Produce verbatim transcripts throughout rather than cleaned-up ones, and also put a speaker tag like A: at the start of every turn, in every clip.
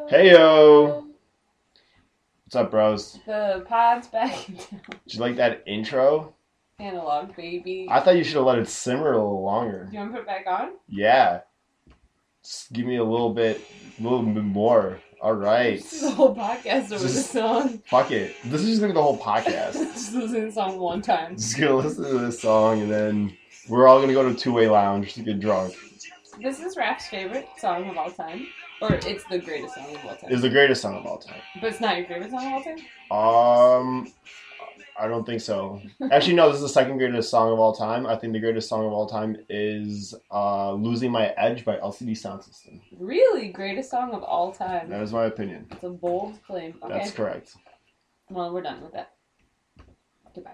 A: Heyo! What's up, bros?
B: The pod's back in town.
A: Did you like that intro?
B: Analog baby.
A: I thought you should have let it simmer a little longer.
B: Do you want to put it back on?
A: Yeah. Just give me a little bit, a little bit more. All right.
B: Just do the whole podcast over the
A: Just-
B: song.
A: Fuck it. This is just gonna be the whole podcast.
B: Just listen to the song one time.
A: Just gonna listen to this song and then we're all gonna go to Two Way Lounge to get drunk.
B: This is Raph's favorite song of all time. Or it's the greatest song of all time.
A: It's the greatest song of all time.
B: But it's not your favorite song of all time?
A: Um, I don't think so. Actually, no. This is the second greatest song of all time. I think the greatest song of all time is uh, "Losing My Edge" by L C D Soundsystem.
B: Really? Greatest song of all time.
A: That is my opinion.
B: It's a bold claim. Okay.
A: That's correct.
B: Well, we're done with that. Goodbye.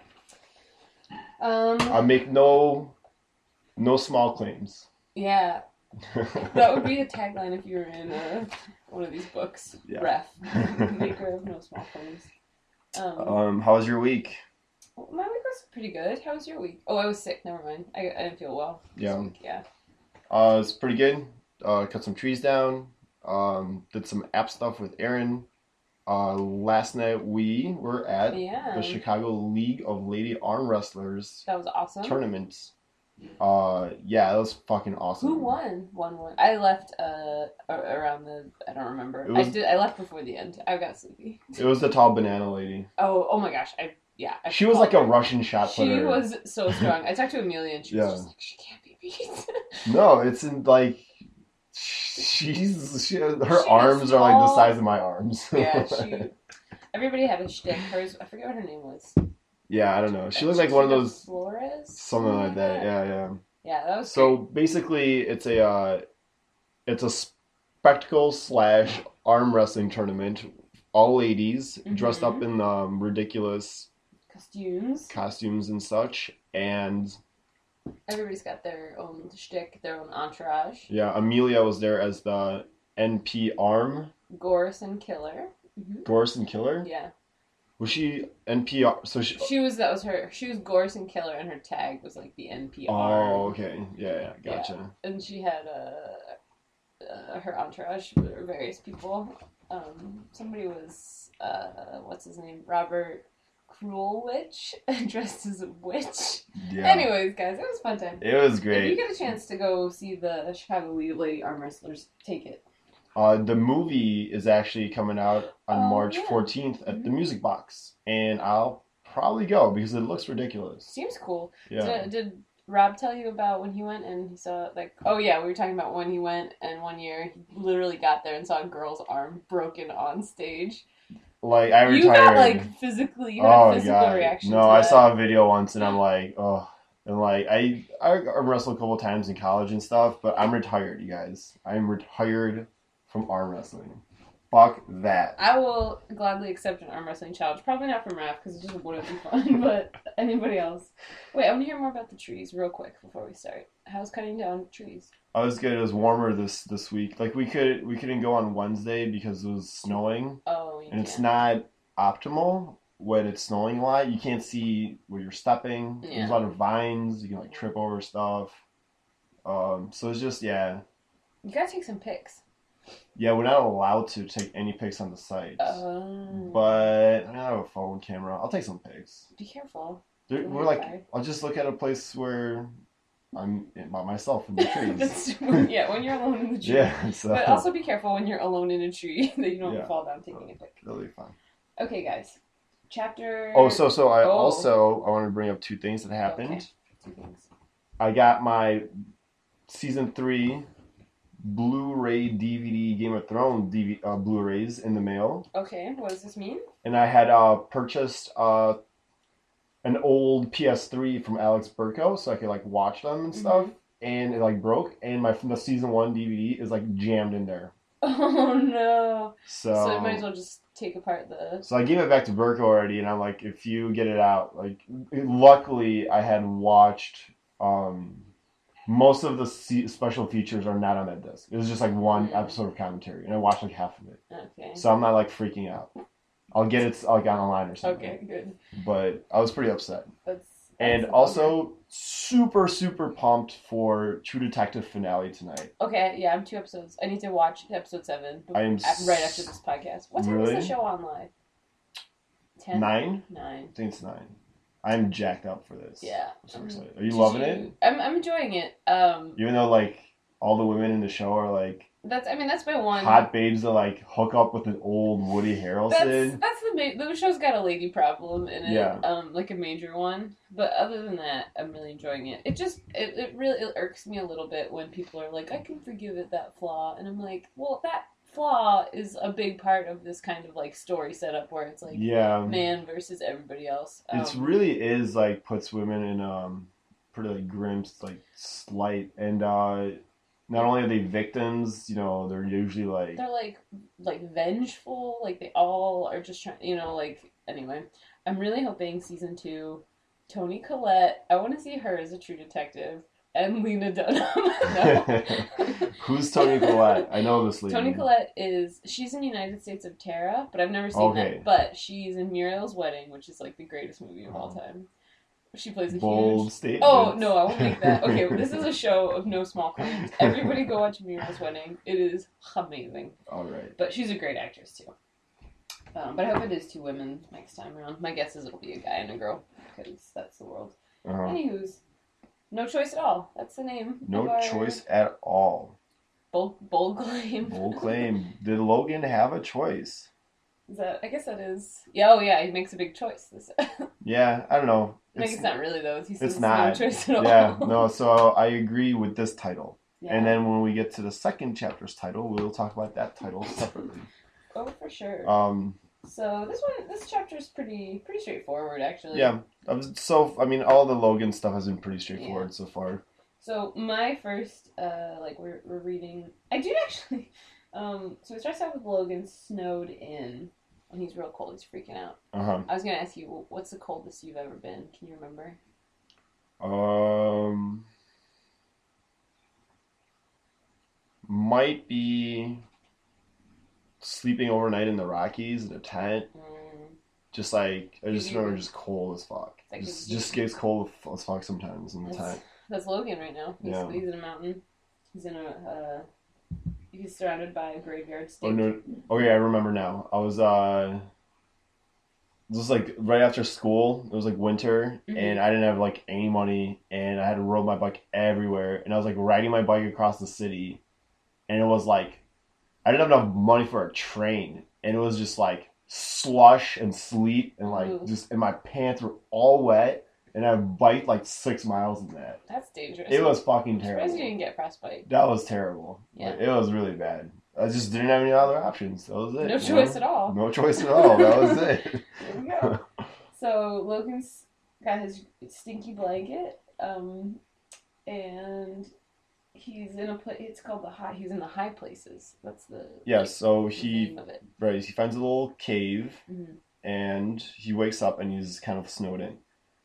B: Um,
A: I make no, no small claims.
B: yeah. That would be a tagline if you were in uh, one of these books.
A: Yeah.
B: Ref. Maker of no small claims. Um,
A: um, how was your week?
B: my week was pretty good. How was your week? Oh, I was sick. Never mind. I, I didn't feel well. this
A: Yeah.
B: week, Yeah.
A: Uh, it's pretty good. Uh, cut some trees down. Um, did some app stuff with Aaron. Uh, last night we were at
B: Yeah.
A: the Chicago League of Lady Arm Wrestlers
B: That was awesome.
A: tournament. Uh, yeah, that was fucking awesome.
B: Who won? One one. I left uh a- around the. I don't remember.
A: It was-
B: I did. I left before the end. I got sleepy.
A: It was the tall banana lady.
B: Oh. Oh my gosh. I yeah. I
A: She was like a
B: called her.
A: Russian shot
B: She
A: putter.
B: was so strong. I talked to Amelia and she was
A: Yeah.
B: just like, she can't be beat.
A: No, it's in like she's she, her
B: She is
A: arms are like the
B: tall.
A: size of my arms.
B: Yeah. She. Everybody had a shtick. Hers. I forget what her name was.
A: yeah, I don't know. She looked like one of those
B: Flores.
A: something like that. Yeah, yeah.
B: Yeah, that was
A: So basically, it's a uh, it's a spectacle slash arm wrestling tournament. All ladies dressed
B: Mhm.
A: up in um, ridiculous
B: great. Costumes.
A: costumes and such, and
B: Everybody's got their own shtick, their own entourage.
A: yeah, Amelia was there as the N P arm.
B: Gorson Killer. hmm
A: Gorson Killer.
B: Yeah,
A: Was she N P R? So she.
B: she was. That was her. She was Gorson Killer, and her tag was like the N P R.
A: Oh, okay. Yeah, yeah, gotcha.
B: And she had uh, uh, her entourage were various people. Um, somebody was uh, what's his name? Robert Cruel Witch, dressed as a witch.
A: Yeah.
B: Anyways, guys, it was a fun time.
A: It was
B: If you
A: great.
B: get a chance to go see the Chicago League of Lady Arm Wrestlers, take it.
A: Uh, the movie is actually coming out on
B: Oh,
A: March
B: yeah.
A: fourteenth at the
B: Mhm.
A: Music Box, and I'll probably go because it looks ridiculous.
B: Seems cool.
A: Yeah.
B: Did, did Rob tell you about when he went and he saw, like, oh yeah, we were talking about when he went and one year he literally got there and saw a girl's arm broken on stage.
A: Like I
B: You
A: retired.
B: got, like, physically, you had
A: oh
B: a physical
A: god.
B: reaction
A: No,
B: to
A: I
B: that.
A: saw a video once and I'm like, oh, and like I I wrestled a couple times in college and stuff, but I'm retired, you guys. I'm retired from arm wrestling. Fuck that.
B: I will gladly accept an arm wrestling challenge. Probably not from Raph, because it just wouldn't be fun, but anybody else. Wait, I want to hear more about the trees real quick before we start. How's cutting down trees?
A: I was good. It was warmer this this week. Like we could we couldn't go on Wednesday because it was snowing.
B: Oh, you
A: And it's
B: can't.
A: not optimal when it's snowing a lot. You can't see where you're stepping.
B: Yeah.
A: There's a lot of vines. You can like trip over stuff. Um, so it's just yeah,
B: You gotta take some pics.
A: yeah. We're not allowed to take any pics on the site,
B: Um,
A: but I don't have a phone camera. I'll take some pics.
B: be careful.
A: There,
B: Don't
A: we're
B: get
A: like,
B: fired.
A: I'll just look at a place where I'm by myself in the trees.
B: That's, yeah, when you're alone in the tree.
A: yeah, so
B: But also be careful when you're alone in a tree that you don't
A: Yeah.
B: fall down taking a pic.
A: really fun.
B: Okay, guys. Chapter.
A: Oh, so so I
B: Oh.
A: also I want to bring up two things that happened.
B: Okay. Two things.
A: I got my season three Blu-ray D V D Game of Thrones D V, uh, Blu-rays in the mail,
B: Okay, what does this mean?
A: and I had uh, purchased uh, an old P S three from Alex Burko, so I could like watch them and stuff. And it like broke, and my from the season one D V D is like jammed in there.
B: Oh no!
A: So
B: So, you might as well just take apart the.
A: So I gave it back to Burko already, and I'm like, if you get it out, like, luckily I had watched, um, most of the se- special features are not on that disc. It was just like one
B: Mm.
A: episode of commentary, and I watched like half of it.
B: Okay.
A: So I'm not like freaking out. I'll get it like online or something.
B: Okay, good.
A: But I was pretty upset.
B: That's
A: And
B: That's a
A: also, super, super pumped for True Detective finale tonight.
B: Okay, yeah, I'm two episodes. I need to watch episode seven before,
A: I am
B: at, right after this podcast. What time
A: really?
B: is the show on live? Ten?
A: Nine?
B: Nine.
A: I think it's nine. I'm jacked up for this.
B: Yeah.
A: I'm so
B: Um,
A: excited. Are you
B: did
A: loving
B: you-
A: it?
B: I'm, I'm enjoying it. Um,
A: Even though, like, all the women in the show are, like,
B: that's, I mean, that's my one.
A: hot babes that, like, hook up with an old Woody
B: That's,
A: Harrelson.
B: that's the ma- the show's got a lady problem in it,
A: Yeah.
B: um, like a major one. But other than that, I'm really enjoying it. It just it, it really it irks me a little bit when people are like, I can forgive it that flaw, and I'm like, well, that flaw is a big part of this kind of like story setup where it's like
A: Yeah.
B: man versus everybody else. Um,
A: It really is, like, puts women in, um, pretty, like, grim, like, slight. And, uh, not only are they victims, you know, they're usually, like...
B: They're like like vengeful, like they all are just trying, you know, like anyway. I'm really hoping season two, Toni Collette. I want to see her as a true detective, and Lena Dunham. No.
A: Who's Toni Collette? I know this lady.
B: Toni Collette is she's in United States of Terra, but I've never seen
A: Okay.
B: that. But she's in Muriel's Wedding, which is like the greatest movie of all time. She plays a
A: Bold
B: huge.
A: statement.
B: Oh no, I won't make that. Okay, this is a show of no small claims. Everybody go watch Muriel's Wedding. It is amazing.
A: All right.
B: But she's a great actress too. Um, but I hope it is two women next time around. My guess is it'll be a guy and a girl because that's the world.
A: Uh-huh.
B: Anywho's, no choice at all. That's the name.
A: No
B: of our
A: choice at all.
B: Bold, bold claim.
A: Bold claim. Did Logan have a choice?
B: Is that? I guess that is. Yeah. Oh yeah. He makes a big choice. This.
A: Yeah, I don't know.
B: I think it's not really though. He says
A: it's not.
B: no choice at all.
A: Yeah, no, so I agree with this title.
B: Yeah.
A: And then when we get to the second chapter's title, we'll talk about that title separately.
B: Oh, for sure.
A: Um,
B: so this one, this chapter is pretty, pretty straightforward, actually.
A: yeah. I was- So, I mean, all the Logan stuff has been pretty straightforward
B: Yeah.
A: so far.
B: So my first, uh, like we're we're reading. I do actually. Um, so it starts out with Logan snowed in, and he's real cold. He's freaking out.
A: Uh
B: I was gonna ask you, what's the coldest you've ever been? Can you remember?
A: huh. Um, might be sleeping overnight in the Rockies in a tent.
B: Mm,
A: Just like I just
B: You-
A: remember, just cold as fuck.
B: That
A: Just,
B: gives you-
A: just gets cold as fuck sometimes in the
B: that's,
A: tent.
B: that's Logan right now. He's,
A: Yeah.
B: he's in a mountain. He's in a. Uh, he's surrounded by a graveyard
A: Oh
B: stake.
A: no! Okay, I remember now. I was uh, this was like right after school. It was like winter,
B: Mhm.
A: and I didn't have like any money, and I had to ride my bike everywhere. And I was like riding my bike across the city, and it was like I didn't have enough money for a train, and it was just like slush and sleet, and like
B: Ooh.
A: just and my pants were all wet, and I biked like six miles in that.
B: That's dangerous.
A: It was fucking
B: I'm surprised you
A: terrible.
B: didn't get frostbite.
A: That was terrible.
B: Yeah.
A: Like, it was really bad. I just didn't have any other options. That was it.
B: No
A: you
B: choice
A: know?
B: at all.
A: No choice at all. That was it.
B: There we go. So Logan's got his stinky blanket, um, and he's in a place. It's called the high. He's in the high places. That's the
A: Yeah,
B: like,
A: so
B: the
A: he
B: name of it.
A: right, he finds a little cave
B: Mhm.
A: and he wakes up and he's kind of snowed in.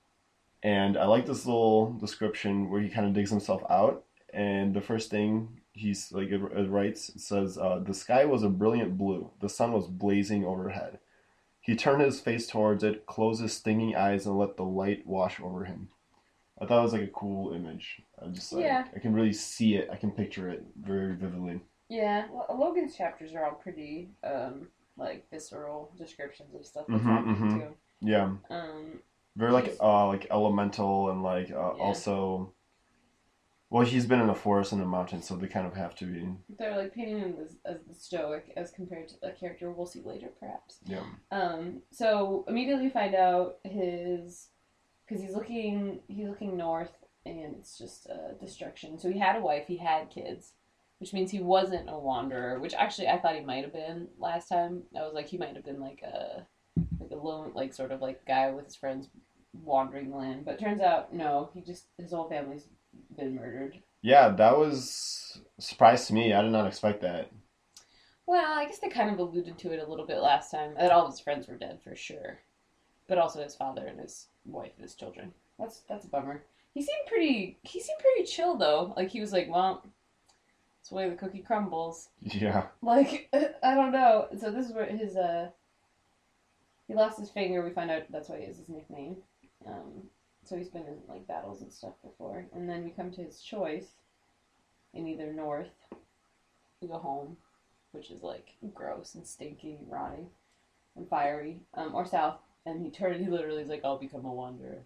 A: And I like this little description where he kind of digs himself out. And the first thing he's like it, it writes, it says, uh, "The sky was a brilliant blue. The sun was blazing overhead. He turned his face towards it, closed his stinging eyes, and let the light wash over him." I thought it was like a cool image. I just like
B: Yeah.
A: I can really see it. I can picture it very vividly.
B: Yeah, well, Logan's chapters are all pretty um, like visceral descriptions of stuff that's
A: Mhm,
B: happening
A: mhm. Yeah.
B: too. Um,
A: Very like
B: He's-
A: uh like elemental and like uh,
B: Yeah.
A: also. Well, he's been in the forest and the mountains, so they kind of have to be.
B: they're like painting him as, as the stoic as compared to a character we'll see later, perhaps.
A: Yeah.
B: Um, so immediately we find out his because he's looking he's looking north and it's just uh, destruction. So he had a wife, he had kids, which means he wasn't a wanderer. Which actually I thought he might have been last time. I was like he might have been like a like a lone like sort of like guy with his friends wandering the land. But it turns out no, he just his whole family's been murdered.
A: Yeah, that was a surprise to me. I did not expect that.
B: Well, I guess they kind of alluded to it a little bit last time. That all of his friends were dead for sure, but also his father and his wife and his children. That's that's a bummer. He seemed pretty. He seemed pretty chill though. Like he was like, well, it's the way the cookie crumbles.
A: Yeah.
B: Like I don't know. So this is where his uh. He lost his finger. We find out that's why he has his nickname. Um, So he's been in like battles and stuff before. And then we come to his choice in either north, we go home, which is like gross and stinky and rotting and fiery, um, or south, and he turned, he literally is like, I'll become a wanderer.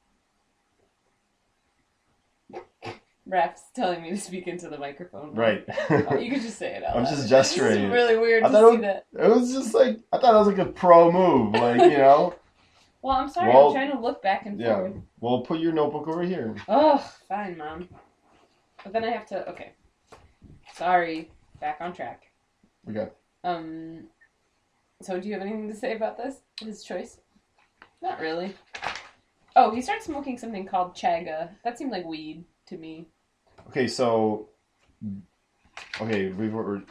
B: Raph's telling me to speak into the microphone.
A: Right.
B: Oh, you could just say it out
A: I'm
B: loud.
A: just gesturing.
B: It's really weird
A: I
B: to
A: thought
B: see
A: it was,
B: that.
A: it was just like, I thought it was like a pro move. Like, you know.
B: Well, I'm sorry,
A: Well,
B: I'm trying to look back and
A: yeah.
B: forth.
A: Well, put your notebook over here.
B: Oh, fine, Mom. But then I have to, okay. Sorry. Back on track.
A: Okay.
B: Um, so do you have anything to say about this? His choice? Not really. Oh, he started smoking something called chaga. That seemed like weed to me.
A: Okay, so... Okay, we were...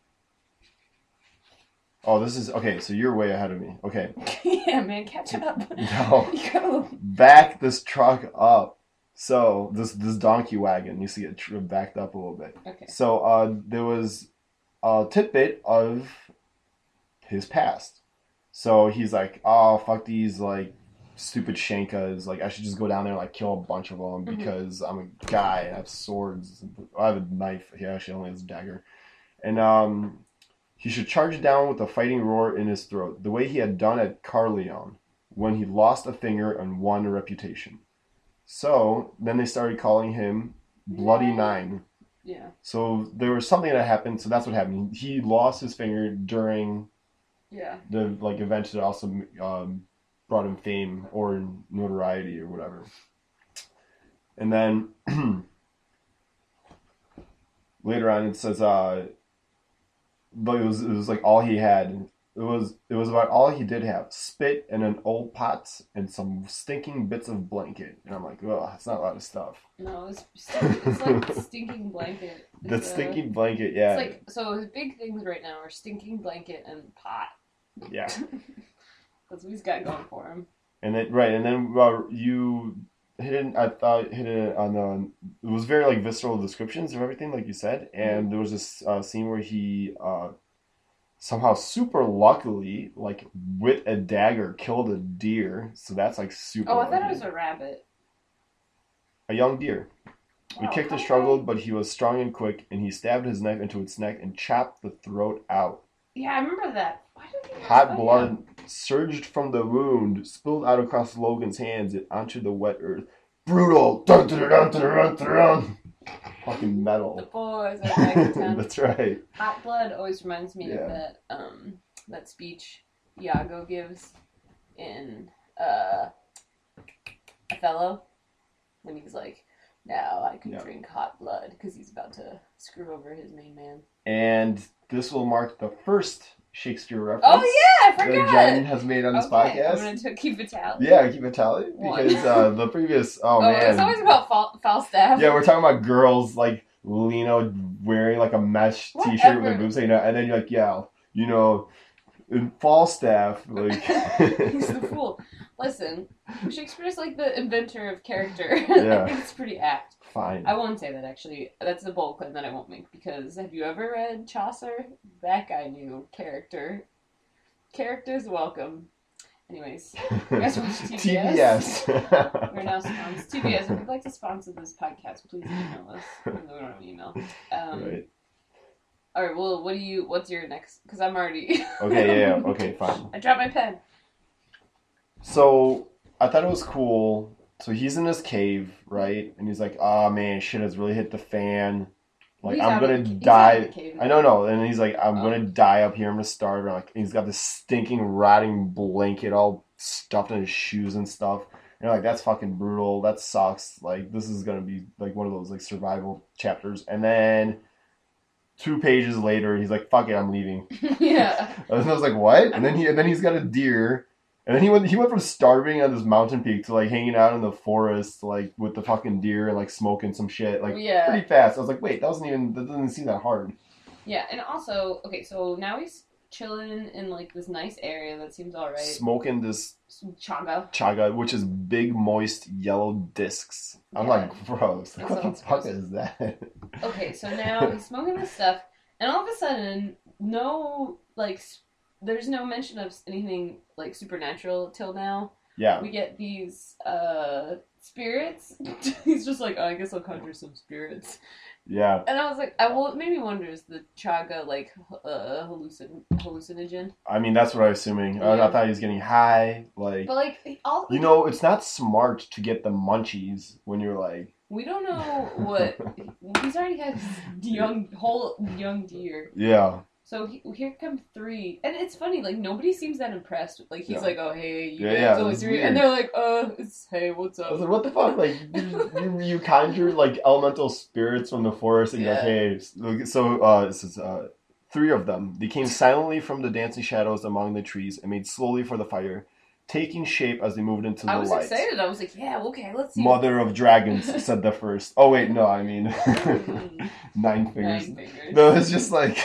A: Oh, this is... Okay, so you're way ahead of me. Okay.
B: Yeah, man, catch up.
A: No.
B: You gotta...
A: Back this truck up. So, this this donkey wagon needs to get tr- backed up a little bit.
B: Okay.
A: So, uh, there was a tidbit of his past. So, he's like, oh, fuck these, like, stupid Shankas. Like, I should just go down there and, like, kill a bunch of them because mm-hmm. I'm a guy and I have swords. I have a knife. He actually only has a dagger. And, um... he should charge down with a fighting roar in his throat, the way he had done at Carleon, when he lost a finger and won a reputation. So, then they started calling him Bloody Nine.
B: Yeah.
A: So, there was something that happened, so that's what happened. He lost his finger during
B: yeah.
A: the, like, event that also um, brought him fame or notoriety or whatever. And then, later on it says, uh... but it was it was like all he had. It was it was about all he did have: spit and an old pot and some stinking bits of blanket. And I'm like, oh, that's not a lot of stuff.
B: No, it's stink, it's like stinking blanket. It's
A: the
B: a,
A: stinking blanket, yeah.
B: It's like so his big things right now are stinking blanket and pot.
A: Yeah.
B: That's what he's got going for him.
A: And then right, and then uh, you hit it. I thought hit it on the. It was very like visceral descriptions of everything, like you said. And there was this uh, scene where he uh, somehow super luckily, like with a dagger, killed a deer. So that's like super.
B: Oh, I thought
A: lucky.
B: it was a rabbit.
A: A young deer. We
B: Wow,
A: kicked and
B: okay.
A: struggled, but he was strong and quick, and he stabbed his knife into its neck and chopped the throat out.
B: Yeah, I remember that. Why did he
A: Hot
B: oh,
A: blood
B: yeah.
A: surged from the wound, spilled out across Logan's hands and onto the wet earth. Brutal! Dun, dun, dun, dun, dun, dun, dun. Fucking
B: The
A: metal.
B: boys are back in town.
A: That's right.
B: Hot blood always reminds me
A: Yeah.
B: of that um that speech Iago gives in uh Othello when he's like, now I can
A: Yeah.
B: drink hot blood because he's about to screw over his main man.
A: And this will mark the first Shakespeare reference
B: Oh yeah, I
A: that
B: forgot.
A: Jen has made on this
B: okay,
A: podcast.
B: I'm gonna t- keep a tally.
A: Yeah, keep a tally.
B: One.
A: Because uh, the previous, oh,
B: Oh,
A: man.
B: it's always about Fal- Falstaff.
A: Yeah, we're talking about girls like Lena wearing like a mesh t-shirt with
B: Whatever.
A: their boobs hanging out, and then you're like, yeah, you know, in Falstaff, like
B: He's the fool. Listen, Shakespeare's like the inventor of character.
A: Yeah.
B: I think it's pretty apt.
A: fine.
B: I won't say that, actually. That's a bold claim that I won't make, because have you ever read Chaucer? That guy knew character. Characters welcome. Anyways, you guys watch T B S?
A: T B S.
B: We're now sponsored. T B S, if you'd like to sponsor this podcast, please email us. Even though we don't have an email. Um,
A: Right.
B: All right, well, what do you, what's your next, because I'm already...
A: Okay, yeah, yeah, okay, fine.
B: I dropped my pen.
A: So, I thought it was cool. So, he's in this cave, right? And he's like, oh, man, shit has really hit the fan. Like,
B: He's
A: I'm
B: out
A: gonna
B: of the ca- he's
A: die.
B: out of the cave.
A: I know, no. And he's like, I'm
B: Oh.
A: gonna die up here. I'm gonna starve. And like, he's got this stinking, rotting blanket all stuffed in his shoes and stuff. And you're like, that's fucking brutal. That sucks. Like, this is gonna be like one of those like survival chapters. And then two pages later, he's like, fuck it, I'm leaving.
B: Yeah.
A: And I was like, what? And then he, and then he's got a deer. And then he went, he went from starving on this mountain peak to like hanging out in the forest, like with the fucking deer and like smoking some shit, like
B: Yeah.
A: pretty fast. I was like, wait, that wasn't even, that doesn't seem that hard.
B: Yeah, and also, okay, so now he's chilling in like this nice area that seems alright.
A: Smoking this
B: Some chaga.
A: chaga, which is big, moist, yellow discs. I'm
B: Yeah.
A: like, gross. Like,
B: That
A: what the
B: sounds
A: fuck
B: gross.
A: is that?
B: Okay, so now he's smoking this stuff, and all of a sudden, no, like, s- there's no mention of anything, like, supernatural till now.
A: Yeah.
B: We get these, uh, spirits. He's just like, oh, I guess I'll conjure some spirits.
A: Yeah.
B: And I was like, I well, it made me wonder: is the chaga like uh, hallucin hallucinogen?
A: I mean, that's what I was assuming. I,
B: Yeah.
A: I thought he was getting high. Like,
B: But like, all
A: you know, it's not smart to get the munchies when you're like.
B: we don't know what he's already had his young whole young deer.
A: Yeah.
B: So he, here come three, and it's funny. Like nobody seems that impressed. Like he's
A: Yeah.
B: like, "Oh hey, you
A: Yeah,
B: guys
A: yeah,
B: only
A: it's
B: three,"
A: weird.
B: and they're like, "Uh, it's hey, what's
A: I
B: up?"
A: was like, what the fuck? Like, you, you, you conjure, like, elemental spirits from the forest and you're like,
B: Yeah.
A: hey. So, uh, this is, uh, three of them. They came silently from the dancing shadows among the trees and made slowly for the fire, taking shape as they moved into the
B: I was
A: light.
B: excited. I was like, "Yeah, okay, let's see."
A: Mother of dragons, said the first. Oh, wait, no, I mean,
B: Mm.
A: nine fingers.
B: Nine fingers.
A: No, it's just like,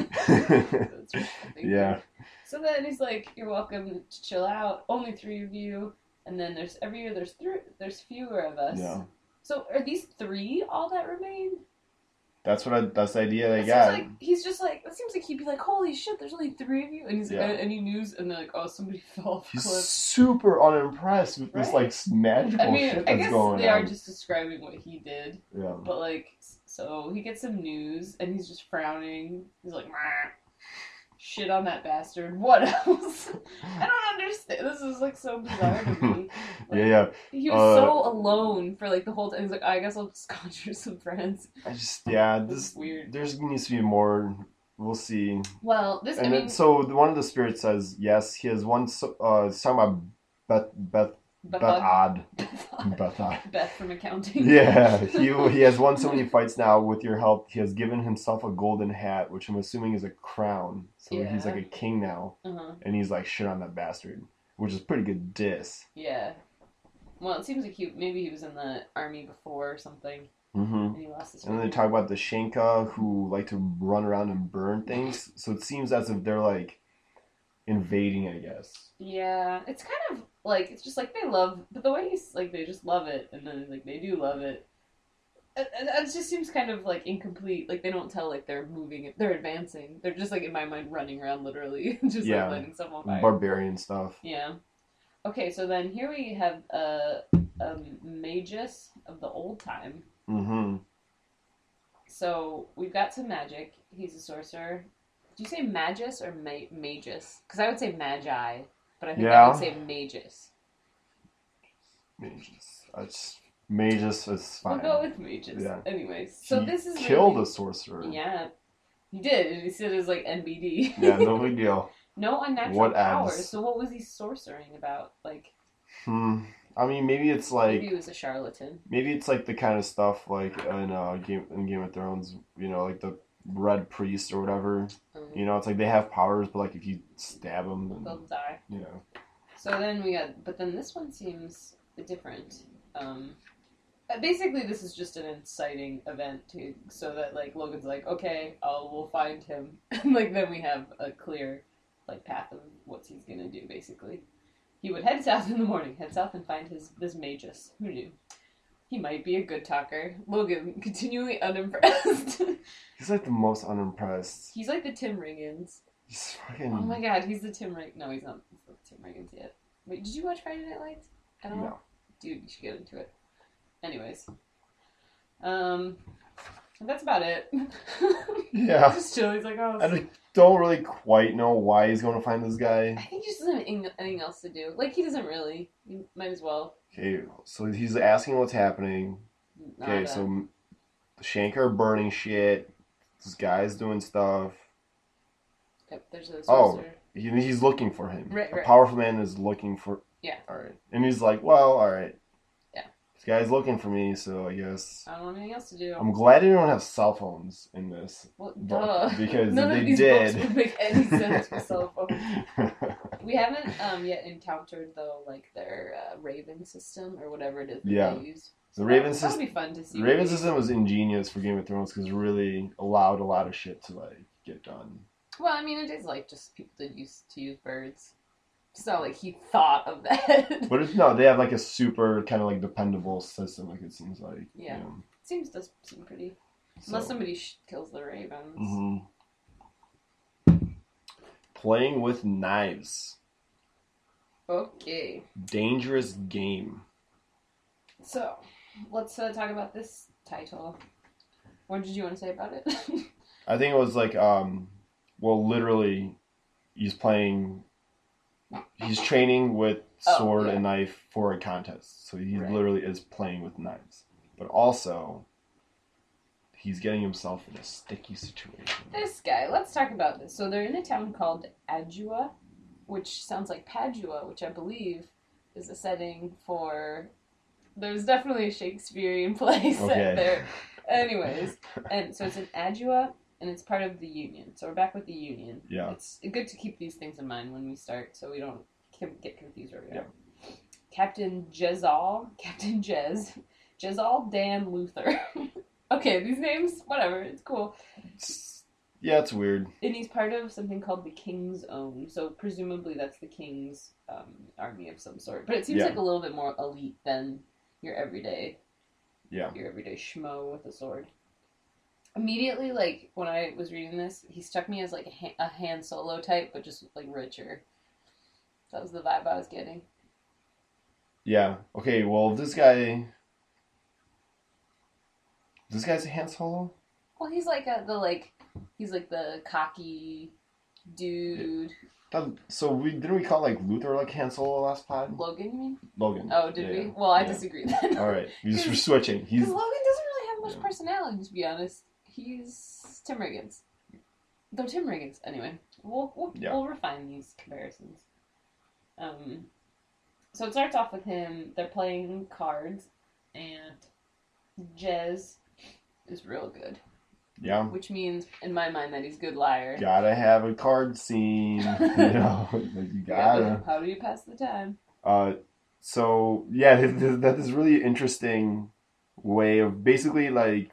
B: That's right, I think.
A: yeah.
B: So then he's like, "You're welcome to chill out. Only three of you." And then there's every year there's three. There's fewer of us.
A: Yeah.
B: So are these three all that remain?
A: That's what I, that's the idea they
B: It
A: got.
B: seems like he's just like it seems like he'd be like, "Holy shit, there's only three of you," and he's like,
A: Yeah.
B: "Any news?" And they're like, "Oh, somebody fell off a
A: He's
B: cliff."
A: super unimpressed with this,
B: Right?
A: like, magical
B: I mean,
A: shit
B: I
A: that's
B: guess
A: going
B: they
A: on.
B: are just describing what he did,
A: Yeah.
B: but like, so he gets some news and he's just frowning. He's like, "Meh. Shit on that bastard. What else?" I don't understand. This is like so bizarre to me. Like,
A: yeah, yeah.
B: He was
A: Uh,
B: so alone for like the whole time. He's like, I guess I'll just conjure some friends.
A: I just, yeah,
B: It's
A: this
B: weird.
A: there's needs to be more. We'll see.
B: Well, this,
A: And
B: I
A: then,
B: mean,
A: so the- one of the spirits says yes. He has one. so- Uh, it's talking about Beth Beth
B: Beth-
A: Beth Odd.
B: Beth,
A: Beth Odd.
B: Beth from accounting.
A: Yeah, he he has won so many fights now. With your help, he has given himself a golden hat, which I'm assuming is a crown. So he's
B: Yeah.
A: like a king now,
B: Uh-huh.
A: and he's like shit on that bastard, which is pretty good diss.
B: Yeah. Well, it seems like he maybe he was in the army before or something,
A: Mm-hmm.
B: and he lost his.
A: And then they
B: finger.
A: talk about the Shenka who like to run around and burn things. So it seems as if they're like invading, I guess.
B: Yeah, it's kind of like it's just like they love, but the way he's like they just love it, and then like they do love it. And and it just seems kind of like incomplete. Like they don't tell like they're moving, they're advancing. They're just like in my mind running around literally, just
A: Yeah.
B: like lighting stuff on fire.
A: Barbarian stuff.
B: Yeah. Okay, so then here we have a, a magus of the old time.
A: Mm-hmm.
B: So we've got some magic. He's a sorcerer. Do you say magus or ma- magus? Because I would say magi, but I think I
A: Yeah.
B: would say magus.
A: Magus. That's Magus is fine.
B: We'll go with magus.
A: Yeah.
B: Anyways, so
A: He
B: this is
A: killed
B: really,
A: a sorcerer.
B: Yeah, he did. And he said it was like N B D.
A: Yeah, no big deal.
B: No unnatural
A: What
B: powers.
A: adds?
B: So what was he sorcering about? Like
A: Hmm. I mean, maybe it's like
B: maybe he was a charlatan.
A: maybe it's like the kind of stuff like in uh, Game in Game of Thrones. You know, like the Red Priest or whatever.
B: Um,
A: You know, it's like they have powers, but like if you stab them, then
B: They'll die.
A: you know.
B: So then we got, but then this one seems different. Um, uh, basically, this is just an inciting event to, so that like Logan's like, okay, I'll we'll find him, and like then we have a clear like path of what he's gonna do. Basically, he would head south in the morning, head south and find his this magus. Who knew? He might be a good talker. Logan continually unimpressed.
A: He's like the most unimpressed.
B: He's like the Tim Riggins.
A: He's fucking.
B: Oh my god, he's the Tim Rig. No, he's not. He's not the Tim Riggins yet. Wait, did you watch Friday Night Lights at all?
A: No.
B: Dude, you should get into it. Anyways, um, that's about it.
A: Yeah.
B: Just chill. He's like, oh.
A: I don't- don't really quite know why he's going to find this
B: I
A: guy.
B: think he just doesn't have anything anything else to do. Like he doesn't really. You might as well.
A: Okay, so he's asking what's happening. Okay,
B: Nada.
A: so the Shanker are burning shit. This guy's doing stuff.
B: Yep, there's a
A: Oh.
B: sorcerer.
A: He, he's looking for him.
B: Right,
A: A
B: right.
A: powerful man is looking for.
B: Yeah.
A: All right, and he's like, "Well, all right."
B: Yeah.
A: This guy's looking for me, so I guess
B: I don't have anything else to do.
A: I'm glad they don't have cell phones in this
B: well,
A: book,
B: duh.
A: because
B: None
A: if
B: of
A: they
B: these
A: did,
B: books would make any sense with cell phones. We haven't um, yet encountered though like their uh, Raven system or whatever it is that
A: Yeah.
B: they use.
A: The
B: So
A: Raven
B: that, that'll
A: system.
B: be fun to see.
A: The Raven system was ingenious for Game of Thrones because it really allowed a lot of shit to like get done.
B: Well, I mean, it is like just people that used to use birds. It's not like he thought of that.
A: But it's, no, they have like a super kind of like dependable system. Like it seems like.
B: Yeah.
A: You know,
B: Seems does seem pretty. Unless
A: so.
B: somebody sh- kills the ravens.
A: Mhm. Playing with knives.
B: Okay.
A: Dangerous game.
B: So, let's uh, talk about this title. What did you want to say about it?
A: I think it was like, um, well, literally, he's playing, he's training with sword
B: oh, yeah.
A: and knife for a contest. So he
B: Right.
A: literally is playing with knives. But also, he's getting himself in a sticky situation.
B: This guy, let's talk about this. So they're in a town called Adua, which sounds like Padua, which I believe is a setting for... There's definitely a Shakespearean play set
A: Okay.
B: there. Anyways, and so it's in Adua, and it's part of the Union. So we're back with the Union.
A: Yeah.
B: It's good to keep these things in mind when we start, so we don't get confused where we
A: Yeah.
B: are. Captain Jezal, Captain Jez, Jezal Dan Luther. Okay, these names, whatever, it's cool.
A: It's, yeah, it's weird.
B: And he's part of something called the King's Own, so presumably that's the King's um, army of some sort. But it seems
A: Yeah.
B: like a little bit more elite than your everyday,
A: Yeah.
B: your everyday schmo with a sword. Immediately, like, when I was reading this, he struck me as, like, a, Han, a Han Solo type, but just, like, richer. That was the vibe I was getting.
A: Yeah. Okay, well, this guy... This guy's a Han Solo?
B: Well, he's like a, the, like, he's like the cocky dude.
A: That, so we didn't we call like Luther like Han Solo last pod?
B: Logan, you mean?
A: Logan.
B: Oh, did
A: Yeah,
B: we?
A: yeah.
B: Well, I
A: Yeah.
B: disagree then.
A: All right, we just we're switching. He's
B: Because Logan doesn't really have much
A: Yeah.
B: personality, to be honest. He's Tim Riggins. Though Tim Riggins, anyway. We'll we'll,
A: Yeah.
B: we'll refine these comparisons. Um, so it starts off with him. They're playing cards, and Jez is real good,
A: yeah.
B: which means in my mind that he's a good liar.
A: Gotta have a card scene, you know. Like you gotta.
B: How do you pass the time?
A: Uh, so yeah, th- th- that is really interesting way of basically like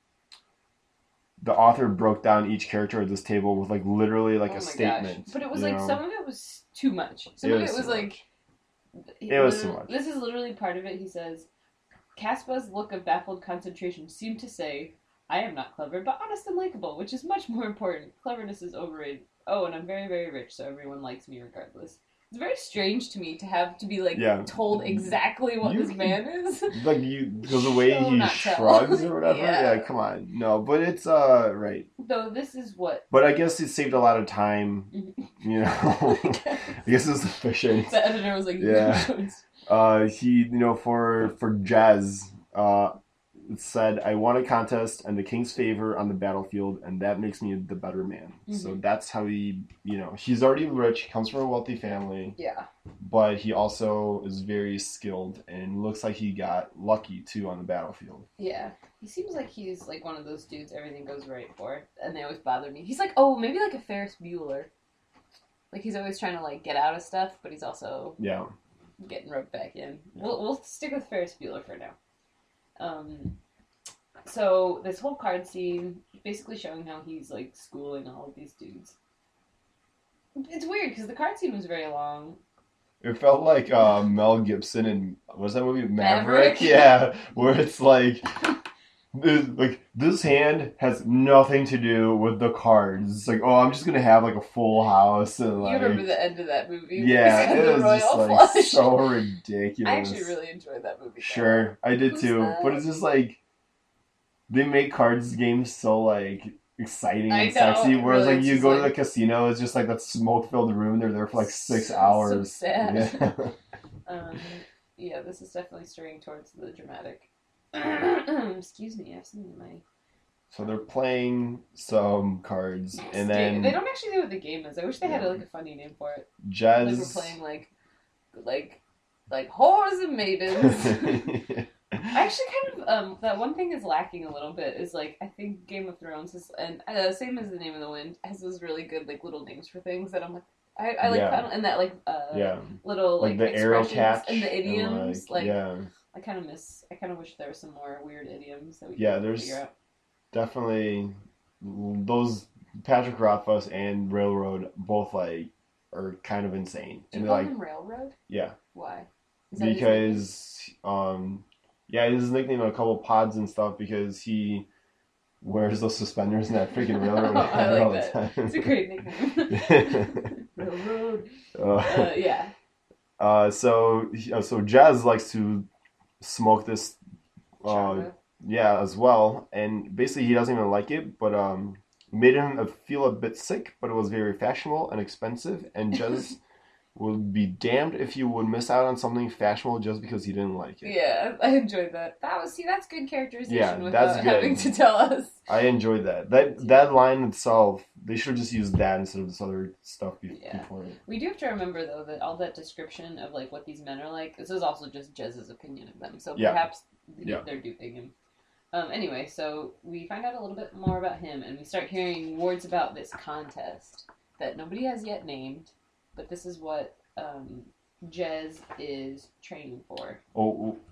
A: the author broke down each character at this table with like literally like
B: Oh
A: a
B: my
A: statement.
B: gosh. But it was
A: you
B: like
A: know?
B: some of it was too much. Some
A: It
B: of
A: was
B: it was
A: too
B: like
A: It was too
B: literally-
A: much.
B: This is literally part of it. He says, Caspa's look of baffled concentration seemed to say, I am not clever, but honest and likable, which is much more important. Cleverness is overrated. Oh, and I'm very, very rich, so everyone likes me regardless. It's very strange to me to have to be like
A: Yeah.
B: told exactly what
A: You
B: this
A: can-
B: man is.
A: Like you, because the way
B: Show,
A: he
B: not tell.
A: shrugs or whatever.
B: Yeah.
A: yeah, come on, no, but it's uh right.
B: Though this is what
A: But I guess it saved a lot of time, you know. I guess it was efficient.
B: the editor was like.
A: Yeah. Uh, he, you know, for for Jazz, uh, it said, "I won a contest and the king's favor on the battlefield, and that makes me the better man." So
B: Mhm.
A: that's how he, you know, he's already rich, comes from a wealthy family,
B: Yeah.
A: but he also is very skilled and looks like he got lucky too on the battlefield.
B: Yeah. He seems like he's like one of those dudes everything goes right for, and they always bother me. He's like, oh, maybe like a Ferris Bueller. Like he's always trying to like get out of stuff, but he's also
A: Yeah,
B: getting roped back in. We'll we'll stick with Ferris Bueller for now. Um, so this whole card scene basically showing how he's like schooling all of these dudes. It's weird because the card scene was very long.
A: it felt like uh, Mel Gibson and what's that movie, Maverick?
B: Maverick?
A: Yeah, where it's like. This, like this hand has nothing to do with the cards. It's like, oh, I'm just gonna have like a full house and like.
B: You remember the end of that movie?
A: Yeah,
B: He's got
A: it
B: the
A: was
B: royal
A: just like
B: flush.
A: so ridiculous.
B: I actually really enjoyed that movie. though.
A: Sure, I did
B: Who's
A: too.
B: that?
A: But it's just like they make cards games so like exciting
B: I
A: and
B: know,
A: sexy. Whereas
B: really,
A: like
B: it's
A: you
B: just
A: go to
B: like-
A: the casino, it's just like that smoke filled room. They're there for like six
B: So-
A: hours.
B: so sad.
A: Yeah.
B: Um, yeah, this is definitely steering towards the dramatic. Excuse me, I have something in my.
A: So they're playing some cards, and then
B: they don't actually know what the game is. I wish they had
A: Yeah.
B: like a funny name for it.
A: Jazz.
B: Like we're playing like, like, like whores and maidens. I actually kind of um that one thing is lacking a little bit is like I think Game of Thrones is and uh, same as the Name of the Wind has those really good like little names for things that I'm like I, I like
A: Yeah.
B: kind of, and that like uh
A: yeah,
B: little
A: like,
B: like,
A: the arrow
B: expressions
A: catch
B: and the idioms
A: and,
B: like,
A: yeah,
B: I kind of miss I kind of wish there were some more weird idioms that we
A: Yeah,
B: could
A: there's-
B: figure out.
A: definitely those Patrick Rothfuss and Railroad both like are kind of insane,
B: Do
A: and
B: you
A: they're
B: call
A: like
B: him Railroad?
A: yeah.
B: Why? Is that his nickname?
A: Because um yeah, his nickname on a couple pods and stuff because he wears those suspenders and that freaking railroad
B: I
A: hat
B: like
A: all
B: that.
A: the time.
B: It's a great nickname. Railroad.
A: uh,
B: Uh, yeah.
A: uh, so uh, so Jazz likes to smoke this, uh,
B: Chava.
A: yeah, as well. And basically, he doesn't even like it, but um, made him feel a bit sick. But it was very fashionable and expensive, and Jez would be damned if you would miss out on something fashionable just because he didn't like it.
B: Yeah, I enjoyed that. That was see, that's good characterization
A: Yeah,
B: without
A: that's good.
B: having to tell us.
A: I enjoyed that. That that line itself, they should have just used that instead of this other stuff be-
B: Yeah.
A: before it.
B: We do have to remember though that all that description of like what these men are like, this is also just Jez's opinion of them. So
A: Yeah.
B: perhaps
A: Yeah.
B: they're duping him. Um, anyway, so we find out a little bit more about him, and we start hearing words about this contest that nobody has yet named, but this is what um, Jez is training for.
A: Oh, oh.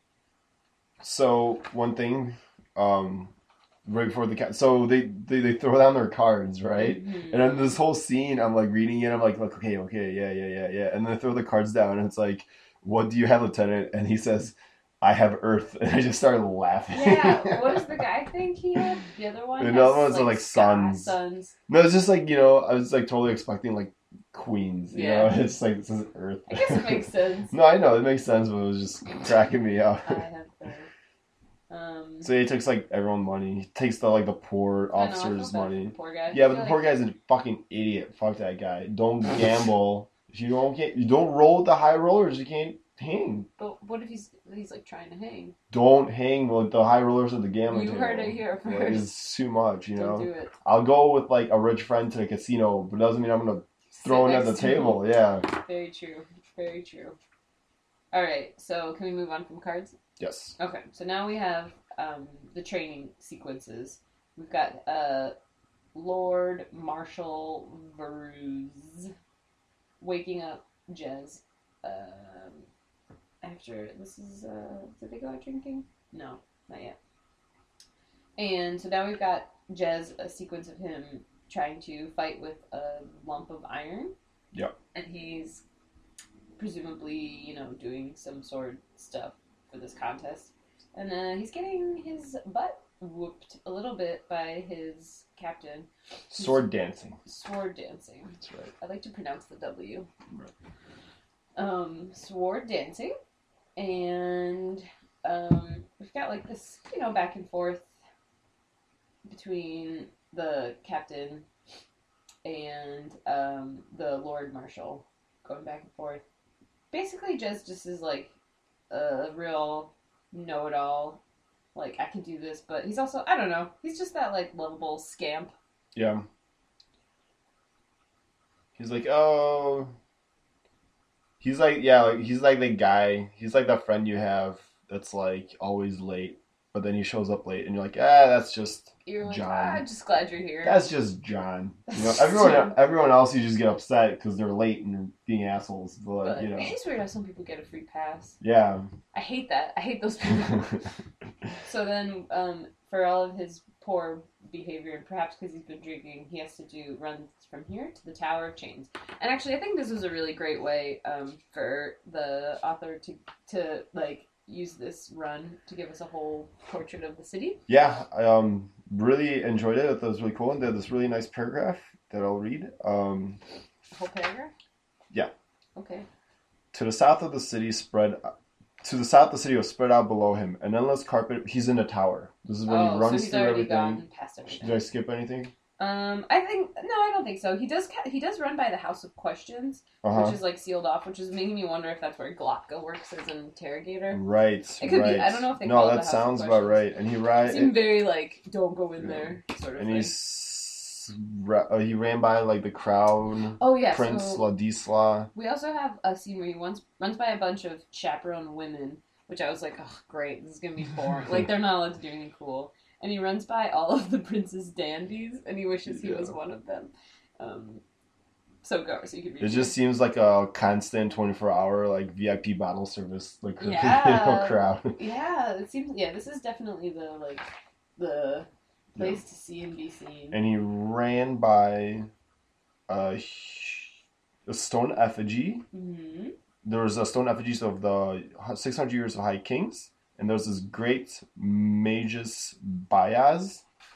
A: So one thing, um, right before the ca- so they, they they throw down their cards, right?
B: Mhm.
A: And then this whole scene, I'm like reading it, I'm like, like okay, okay, yeah, yeah, yeah, yeah, and then they throw the cards down, and it's like, what do you have, Lieutenant? And he says, I have Earth, and I just started laughing.
B: Yeah, what does the guy think he had? The other one?
A: The
B: has,
A: other ones are, like,
B: sky
A: suns.
B: suns.
A: No, it's just like, you know, I was like totally expecting like Queens, you
B: Yeah.
A: know? It's like, this is Earth.
B: I guess it makes sense.
A: No, I know, it makes sense, but it was just cracking me up.
B: I have Earth. Um,
A: So he takes like everyone's money. He takes the like the poor
B: I know, I
A: officers'
B: feel bad for
A: money.
B: the poor guy.
A: Yeah,
B: I
A: but
B: feel
A: the poor
B: like-
A: guy's a fucking idiot. Fuck that guy. Don't gamble. If you don't get, you don't roll with the high rollers, you can't hang.
B: But what if he's he's like trying to hang?
A: Don't hang with the high rollers at the gambling
B: You
A: table.
B: heard it here
A: Like,
B: first.
A: it's too much, you
B: Don't
A: know.
B: do it.
A: I'll go with like a rich friend to the casino, but it doesn't mean I'm gonna throw
B: Sit
A: it at the
B: next to him.
A: table. Yeah.
B: Very true. Very true. All right. So can we move on from cards?
A: Yes.
B: Okay. So now we have um, the training sequences. We've got uh, Lord Marshal Varuz waking up Jez. Um, after this is uh, did they go out drinking? No, not yet. And so now we've got Jez, a sequence of him trying to fight with a lump of iron.
A: Yep.
B: And he's presumably, you know, doing some sword stuff for this contest. And uh, he's getting his butt whooped a little bit by his captain.
A: Sword dancing.
B: Sword dancing.
A: That's right.
B: I like to pronounce the W.
A: Right.
B: Um, sword dancing. And um, we've got like this, you know, back and forth between the captain and um, the Lord Marshal, going back and forth. Basically, Jez just is like a real know-it-all. Like, I can do this, but he's also, I don't know, he's just that like lovable scamp.
A: Yeah. He's like, oh. He's like, yeah, like, he's like the guy. He's like that friend you have that's like always late, but then he shows up late, and you're like, ah, that's just
B: You're like,
A: John.
B: ah, I'm just glad you're here.
A: that's just John. You know,
B: That's
A: everyone,
B: John.
A: everyone else, you just get upset because they're late and they're being assholes. But,
B: But
A: you know,
B: it's weird how some people get a free pass.
A: yeah.
B: I hate that. I hate those people. So then, um, for all of his poor behavior, and perhaps because he's been drinking, he has to do runs from here to the Tower of Chains. And actually, I think this was a really great way um, for the author to to like use this run to give us a whole portrait of the city.
A: Yeah, I um really enjoyed it. I thought it was really cool, and they had this really nice paragraph that I'll read. Um,
B: A whole paragraph.
A: Yeah.
B: Okay.
A: to the south of the city spread. To the south, the city was spread out below him, an endless carpet. He's in a tower. This is when
B: Oh,
A: he runs
B: so he's
A: through
B: already
A: everything.
B: gone past everything.
A: Did I skip anything?
B: Um, I think no, I don't think so. He does. ca- He does run by the House of Questions,
A: Uh huh.
B: which is like sealed off, which is making me wonder if that's where Glotka works as an interrogator.
A: Right.
B: It could be.
A: right.
B: I don't know if they
A: No,
B: call it
A: that
B: the House of
A: sounds about
B: Questions.
A: right. And he
B: It
A: ran.
B: seemed very like don't go in
A: Yeah.
B: there sort of
A: And
B: thing.
A: he's ra- uh, he ran by like the crown
B: Oh yeah,
A: Prince
B: so
A: Ladisla.
B: we also have a scene where he once runs by a bunch of chaperone women, which I was like, oh great, this is gonna be boring. Like they're not allowed to do anything cool. And he runs by all of the prince's dandies, and he wishes he was
A: Yeah.
B: one of them. Um, so go, so you can read
A: It just seems like a constant twenty-four hour like V I P bottle service like you know,
B: Yeah.
A: crowd.
B: Yeah, it seems. Yeah, this is definitely the like the place to see and be seen.
A: And he ran by a, a stone effigy.
B: hmm
A: There was a stone effigies of the six hundred years of High Kings, and there was this great Magus Bayaz,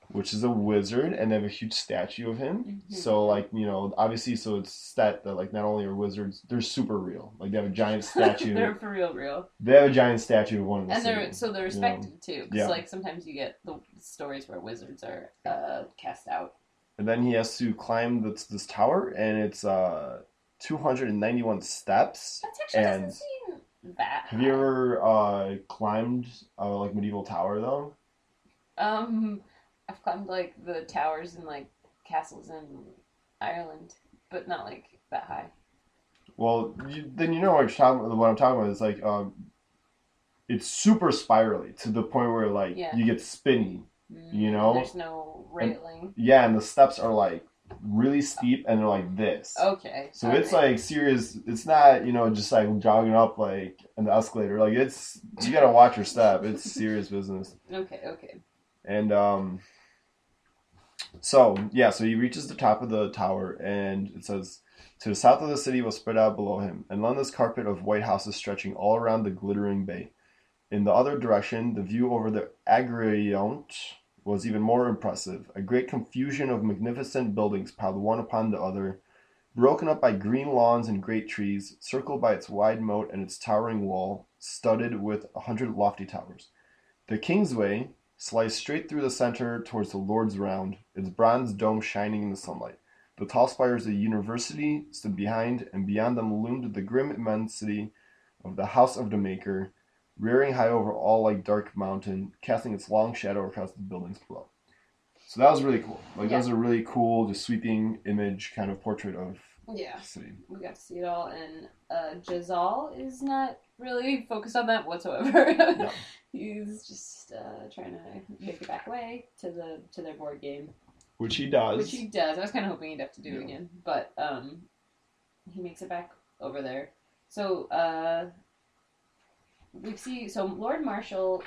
A: which is a wizard, and they have a huge statue of him.
B: Mm-hmm.
A: So, like, you know, obviously, so it's set that, like, not only are wizards, they're super real. Like, they have a giant statue.
B: They're for real, real.
A: They have a giant statue of one of the
B: And they're,
A: city,
B: so they're respected, you know? too. Because,
A: yeah.
B: like, sometimes you get the stories where wizards are uh, cast out.
A: And then he has to climb this, this tower, and it's uh, two hundred ninety-one steps.
B: That actually
A: and
B: doesn't seem that
A: Have you
B: high.
A: ever uh, climbed a, like, medieval tower, though?
B: Um, I've climbed, like, the towers in, like, castles in Ireland, but not, like, that high.
A: Well, you, then you know what, you're talking, what I'm talking about. It's like, um, it's super spirally to the point where, like,
B: Yeah.
A: you get spinny, you know?
B: There's no railing.
A: And, yeah, and the steps are, like, really steep, and they're like this.
B: Okay.
A: So it's, right. like, serious. It's not, you know, just, like, jogging up, like, in the escalator. Like, it's, you gotta watch your step. It's serious business.
B: Okay, okay.
A: And, um, so, yeah, so he reaches the top of the tower, and it says, to the south of the city was spread out below him, an endless carpet of white houses stretching all around the glittering bay. In the other direction, the view over the Agrayont was even more impressive. A great confusion of magnificent buildings piled one upon the other, broken up by green lawns and great trees, circled by its wide moat and its towering wall, studded with a hundred lofty towers. The Kingsway sliced straight through the center towards the Lord's Round, its bronze dome shining in the sunlight. The tall spires of the university stood behind, and beyond them loomed the grim immensity of the House of the Maker, rearing high over all like dark mountain, casting its long shadow across the buildings below. So that was really cool. Like,
B: Yeah.
A: that was a really cool, just sweeping image kind of portrait of
B: Yeah.
A: the city.
B: We got to see it all, and uh, Jazal is not really focused on that whatsoever.
A: No.
B: He's just uh, trying to make it back away to the to their board game,
A: Which he does.
B: which he does. I was kind of hoping he'd have to do
A: Yeah.
B: it again, but um, he makes it back over there. So uh, we see. So Lord Marshall.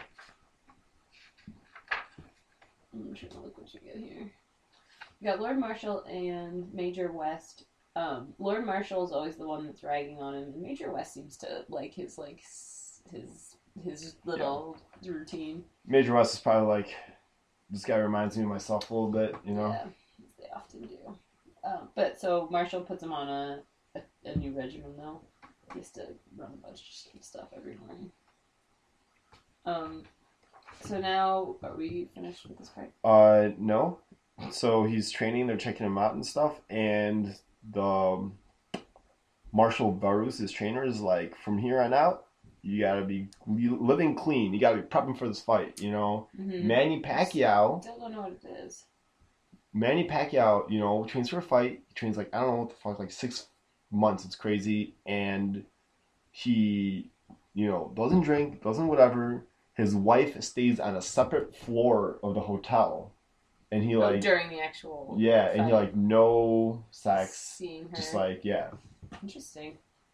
B: I'm trying to look what you get here. We got Lord Marshall and Major West. Um, Lord Marshall is always the one that's ragging on him, and Major West seems to like his like s- his his little routine.
A: Major West is probably like, this guy reminds me of myself a little bit, you know?
B: Yeah, they often do. Um, but so Marshall puts him on a, a, a new regimen though. He has to run a bunch of stuff every morning. Um, so now are we finished with this part?
A: Uh, no. So he's training, they're checking him out and stuff, and the um, Marshal Barus, his trainer, is like, from here on out, you gotta be living clean. You gotta be prepping for this fight, you know?
B: Mm-hmm.
A: Manny Pacquiao,
B: Still don't know what it is.
A: Manny Pacquiao, you know, trains for a fight. He trains like, I don't know what the fuck, like six months. It's crazy. And he, you know, doesn't drink, doesn't whatever. His wife stays on a separate floor of the hotel. And he
B: Oh,
A: like,
B: during the actual
A: yeah, and he
B: fight.
A: like, no sex.
B: Seeing her.
A: Just like, yeah.
B: Interesting.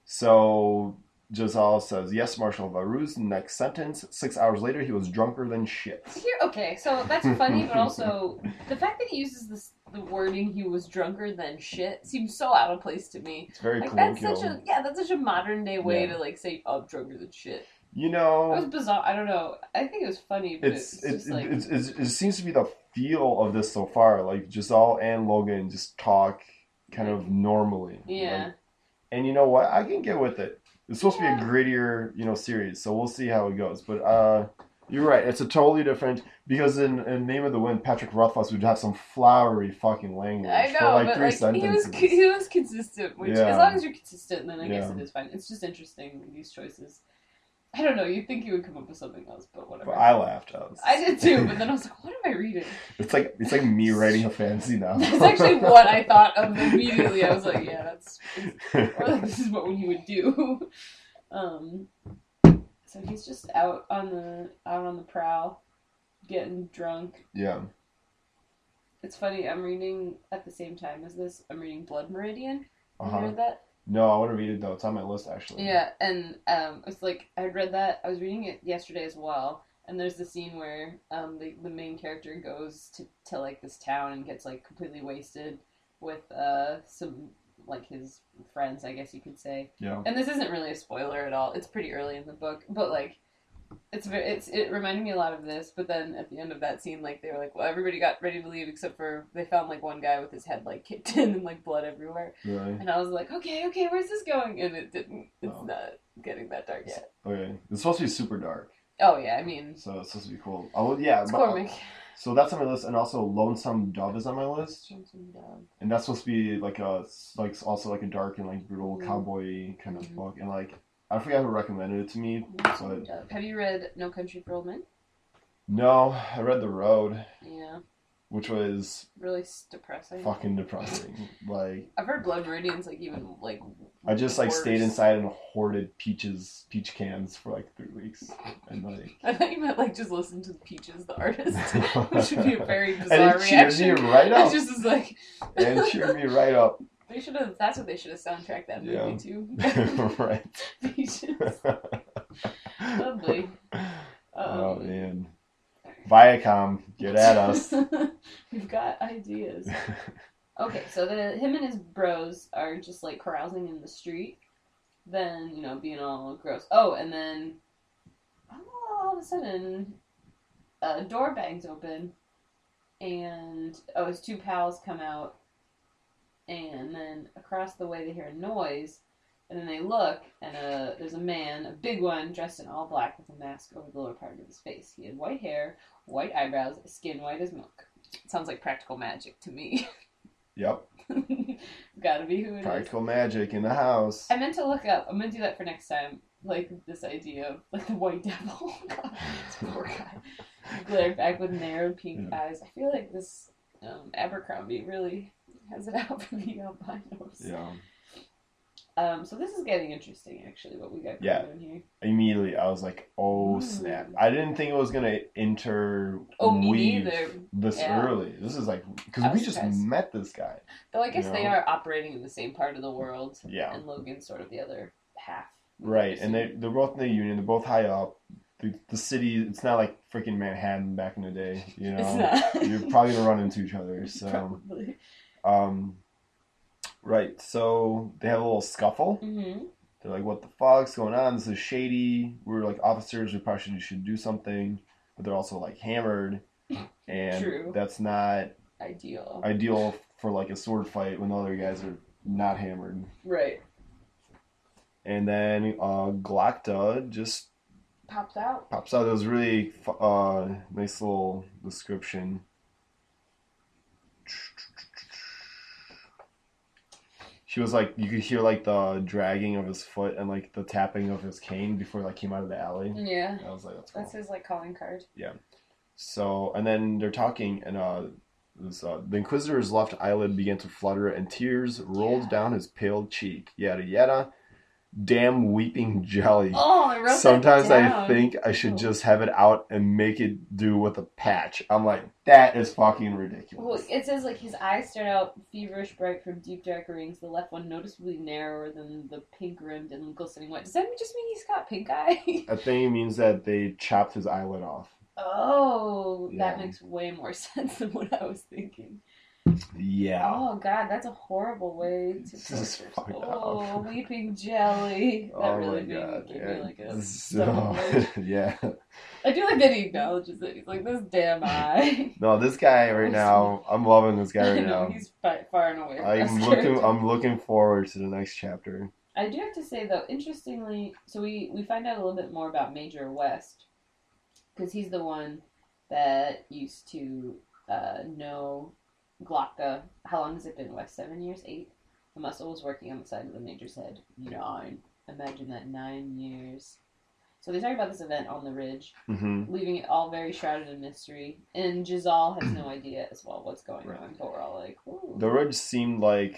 A: So Jazal says, yes, Marshal Varuz. Next sentence. Six hours later, he was drunker than shit.
B: Here, okay, so that's funny, but also the fact that he uses this the wording "he was drunker than shit" seems so out of place to me.
A: It's very
B: Like that's
A: colloquial.
B: such a yeah, that's such a modern day way
A: Yeah.
B: to like say "I'm drunker than shit."
A: You
B: It
A: know,
B: was bizarre. I don't know. I think it was funny, but
A: it's,
B: it's,
A: it's,
B: just like
A: it's, it's, it seems to be the feel of this so far. Like, Giselle and Logan just talk kind of normally.
B: yeah.
A: Like, and you know what? I can get with it. It's supposed
B: Yeah.
A: to be a grittier, you know, series, so we'll see how it goes. But uh, you're right. It's a totally different, because in, in Name of the Wind, Patrick Rothfuss would have some flowery fucking language
B: I know,
A: for like
B: but
A: three
B: like he was
A: sentences.
B: he was consistent, which
A: Yeah.
B: as long as you're consistent, then I guess
A: Yeah.
B: it is fine. It's just interesting these choices. I don't know. You'd think you would come up with something else, but whatever.
A: But I laughed. I, was...
B: I did too, but then I was like, what am I reading?
A: It's like it's like me writing a fantasy novel.
B: That's actually what I thought of immediately. I was like, yeah, that's, or like, this is what you would do. Um, so he's just out on the out on the prowl, getting drunk.
A: Yeah.
B: It's funny. I'm reading at the same time as this. I'm reading Blood Meridian. Have
A: Uh-huh.
B: you read that?
A: No, I want to read it though. It's on my list actually.
B: Yeah, and um, it's like I had read that. I was reading it yesterday as well. And there's the scene where um, the the main character goes to, to like this town and gets like completely wasted with uh some like his friends, I guess you could say.
A: Yeah.
B: And this isn't really a spoiler at all. It's pretty early in the book, but like It's very, it's it reminded me a lot of this, but then at the end of that scene, like they were like, well, everybody got ready to leave except for they found like one guy with his head like kicked in and like blood everywhere.
A: Really?
B: And I was like, okay, okay, where's this going? And it didn't. It's
A: Oh.
B: not getting that dark yet.
A: Okay, it's supposed to be super dark,
B: Oh yeah, I mean,
A: so it's supposed to be cool. Oh yeah,
B: it's
A: but-
B: Cormac.
A: So that's on my list, and also Lonesome Dove is on my list,
B: Johnson Dove.
A: and that's supposed to be like a like also like a dark and like brutal
B: Mm.
A: cowboy kind of
B: Mhm.
A: book, and like I forgot who recommended it to me.
B: Johnson
A: But
B: Dove. Have you read No Country for Old Men?
A: no, I read The Road,
B: Yeah,
A: which was
B: really s- depressing.
A: fucking depressing. Like
B: I've heard Blood Meridian's like even like.
A: I just like
B: worse.
A: stayed inside and hoarded peaches peach cans for like three weeks, and like
B: I thought you meant like just listen to Peaches, the artist, which would be a very
A: and
B: bizarre
A: it cheered me
B: reaction.
A: right up,
B: It just is like
A: and it cheered me right up.
B: they should have. That's what they should have soundtracked that movie
A: Yeah.
B: to.
A: Right.
B: Peaches, lovely.
A: Oh
B: Um,
A: man. Viacom, get at us.
B: We've got ideas. Okay, so the him and his bros are just like carousing in the street, then you know being all gross. Oh, and then oh, all of a sudden, a door bangs open, and oh, his two pals come out, and then across the way they hear a noise, and then they look, and uh, there's a man, a big one, dressed in all black with a mask over the lower part of his face. He had white hair, white eyebrows, skin white as milk. It sounds like practical magic to me.
A: Yep.
B: Gotta be who it is.
A: Practical magic in the house.
B: I meant to look up. I'm gonna do that for next time. Like this idea of like the white devil. God, this poor guy. Glared back with narrowed pink
A: Yeah.
B: eyes. I feel like this um, Abercrombie really has it out for the albinos.
A: Yeah.
B: Um. So this is getting interesting, actually. What we got
A: Yeah.
B: going on here.
A: Immediately, I was like, "Oh
B: Mm.
A: snap!" I didn't think it was gonna enter.
B: Oh, me
A: weave
B: neither.
A: This
B: Yeah.
A: early. This is like because
B: I
A: we
B: was
A: just
B: surprised.
A: met this guy.
B: Though I guess
A: You
B: they
A: know?
B: are operating in the same part of the world.
A: Yeah.
B: And Logan's sort of the other half.
A: Right, and they they're both in the union. They're both high up. The the city. It's not like freaking Manhattan back in the day. You know,
B: It's not.
A: you're probably gonna run into each other. So,
B: Probably.
A: um, right. So they have a little scuffle.
B: Mm-hmm.
A: They're like, "What the fuck's going on? This is shady. We're like officers. We probably should, should do something." But they're also like hammered, and
B: True.
A: that's not
B: Ideal.
A: ideal for like a sword fight when the other guys are not hammered.
B: Right.
A: And then uh, Glocta just
B: Pops out.
A: pops out. It was really fu- uh, nice little description. She was like, you could hear like the dragging of his foot and like the tapping of his cane before like came out of the alley.
B: Yeah.
A: I was like, that's cool.
B: That's his like calling card.
A: So, and then they're talking, and uh, this, uh, the Inquisitor's left eyelid began to flutter, and tears rolled
B: Yeah.
A: down his pale cheek. Yada yada. Damn weeping jelly.
B: Oh, I wrote
A: Sometimes
B: that
A: I
B: down.
A: think I should
B: Oh.
A: just have it out and make it do with a patch. I'm like, that is fucking
B: Well,
A: ridiculous.
B: it says like his eyes start out feverish bright from deep dark rings. The left one noticeably narrower than the pink rimmed and glistening white. Does that just mean he's got pink eye?
A: I think it means that they chopped his eyelid off.
B: Oh, that
A: Yeah.
B: makes way more sense than what I was thinking.
A: Yeah.
B: Oh God, that's a horrible way to
A: This is
B: torture.
A: fucked
B: Oh,
A: up.
B: weeping jelly. That
A: Oh
B: really
A: my
B: made
A: god.
B: me, gave
A: yeah.
B: me like a
A: So,
B: stomach ache.
A: yeah.
B: I do like that he acknowledges it. He's like, this damn eye.
A: No, this guy right now, I'm loving this guy
B: I
A: right
B: know,
A: now.
B: he's fi- far and away.
A: I'm
B: best
A: looking.
B: character.
A: I'm looking forward to the next chapter.
B: I do have to say though, interestingly, so we we find out a little bit more about Major West because he's the one that used to uh, know Glocka. How long has it been? West seven years, eight. The muscle was working on the side of the Major's head. Nine. Imagine that nine years. So they talk about this event on the ridge,
A: hmm
B: leaving it all very shrouded in mystery. And Giselle has no idea as well what's going
A: Right.
B: on, but we're all like, ooh.
A: The Ridge seemed like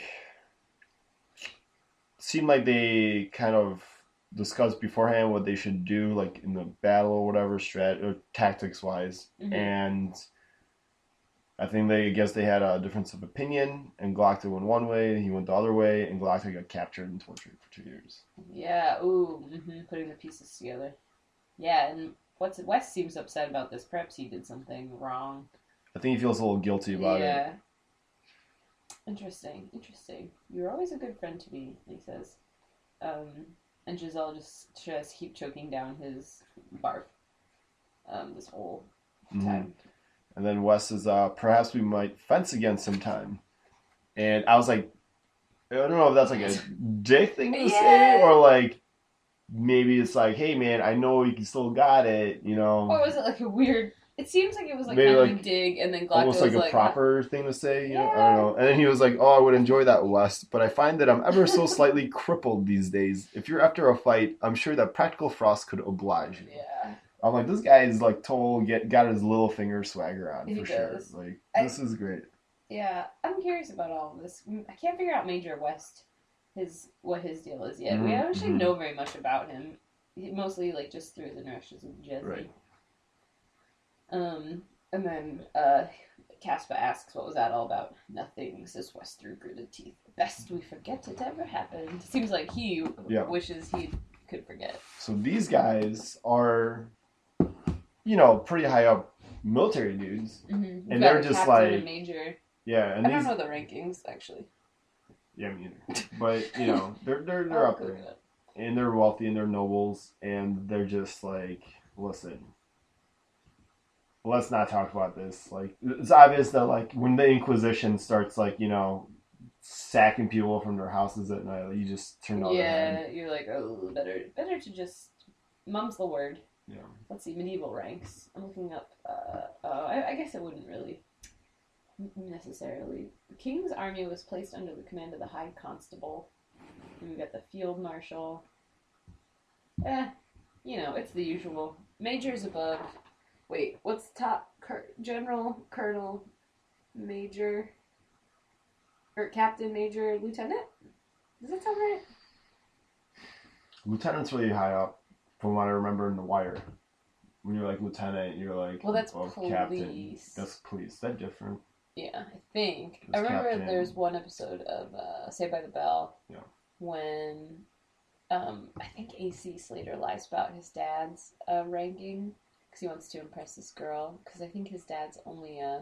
A: seemed like they kind of discussed beforehand what they should do, like in the battle or whatever, strat or tactics wise,
B: Mhm.
A: and I think they I guess they had a difference of opinion, and Glocta went one way, he went the other way, and Glocta got captured and tortured for two years.
B: Yeah, ooh, hmm putting the pieces together. Yeah, and what's West seems upset about this. Perhaps he did something wrong.
A: I think he feels a little guilty about it.
B: yeah. Interesting, interesting. You're always a good friend to me, he says. Um, and Giselle just tries to keep choking down his barf. um, this whole
A: Mhm.
B: time.
A: And then Wes is, uh, perhaps we might fence again sometime. And I was like, I don't know if that's like a dick thing to say,
B: Yeah.
A: or like, maybe it's like, hey man, I know you still got it, you know.
B: Or was it like a weird... It seems like it was like
A: Maybe
B: kind of
A: like-
B: a dig, and then Glocko
A: Almost like
B: was
A: a
B: like...
A: proper thing to say, you know? I
B: Yeah.
A: don't know. And then he was like, oh, I would enjoy that, Wes, but I find that I'm ever so slightly crippled these days. If you're after a fight, I'm sure that Practical Frost could oblige you.
B: Yeah.
A: I'm like, this guy is like total, get, got his little finger swagger on,
B: He
A: for sure.
B: does.
A: Like,
B: I-
A: this is great.
B: Yeah, I'm curious about all of this. I can't figure out Major West, his what his deal is yet. We
A: Mhm,
B: don't actually
A: mhm.
B: know very much about him. He, mostly like just through his interactions with Jesse.
A: Right.
B: Um, and then uh, Caspa asks, "What was that all about?" "Nothing," says West through gritted teeth. "Best we forget it ever happened." Seems like he
A: Yeah.
B: wishes he could forget.
A: So these guys are, you know, pretty high up military dudes.
B: Mm-hmm.
A: And they're just like-
B: and Major.
A: Yeah, and
B: I
A: these,
B: don't know the rankings actually.
A: yeah, me neither. But you know, they're they're they're
B: I'll
A: up
B: Google
A: there,
B: it.
A: and they're wealthy and they're nobles, and they're just like, listen, let's not talk about this. Like, it's obvious that like when the Inquisition starts, like, you know, sacking people from their houses at night, you just turn on their head.
B: Yeah, you're like, oh, better, better to just mum's the word.
A: Yeah.
B: Let's see, medieval ranks. I'm looking up. Uh, uh, I, I guess it wouldn't really necessarily. The king's army was placed under the command of the High Constable. And we got the Field Marshal. Eh, you know, it's the usual. Majors above. Wait, what's top? Cur- General, Colonel, Major, or Captain, Major, Lieutenant? Does that sound right?
A: Lieutenant's really high up, from what I remember in The Wire. When you're like lieutenant, you're like,
B: Well, that's
A: above
B: police.
A: captain. That's police. Is that different?
B: Yeah, I think.
A: It
B: I
A: was
B: remember
A: Captain-
B: there's one episode of uh, Saved by the Bell
A: Yeah.
B: when um, I think A C Slater lies about his dad's uh, ranking because he wants to impress this girl. Because I think his dad's only a,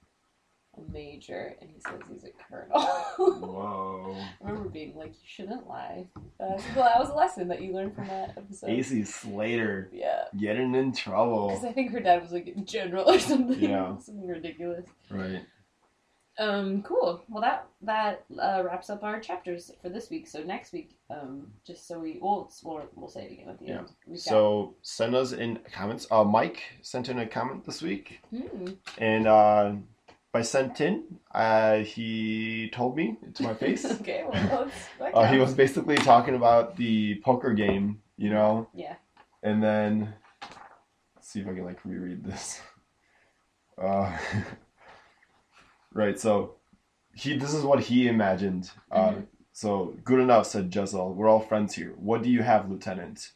B: a major and he says he's a colonel.
A: Whoa.
B: I remember being like, you shouldn't lie. Uh, so that was a lesson that you learned from that episode.
A: A C Slater
B: Yeah.
A: getting in trouble.
B: Because I think her dad was like in general or something.
A: Yeah.
B: Something ridiculous.
A: Right.
B: Um, cool. Well, that that uh, wraps up our chapters for this week. So next week, um, just so we we'll we'll, we'll say it again at the
A: Yeah.
B: end. We've
A: So send us in comments. Uh, Mike sent in a comment this week,
B: got, hmm.
A: and uh, by sent in, uh, he told me to my face.
B: Okay. Well, let's, that
A: uh, he
B: counts.
A: was basically talking about the poker game, you know,
B: Yeah.
A: and then let's see if I can like reread this. Uh, right. So he this is what he imagined. Uh,
B: Mhm.
A: So good enough, said Jezzel. We're all friends here. What do you have, Lieutenant?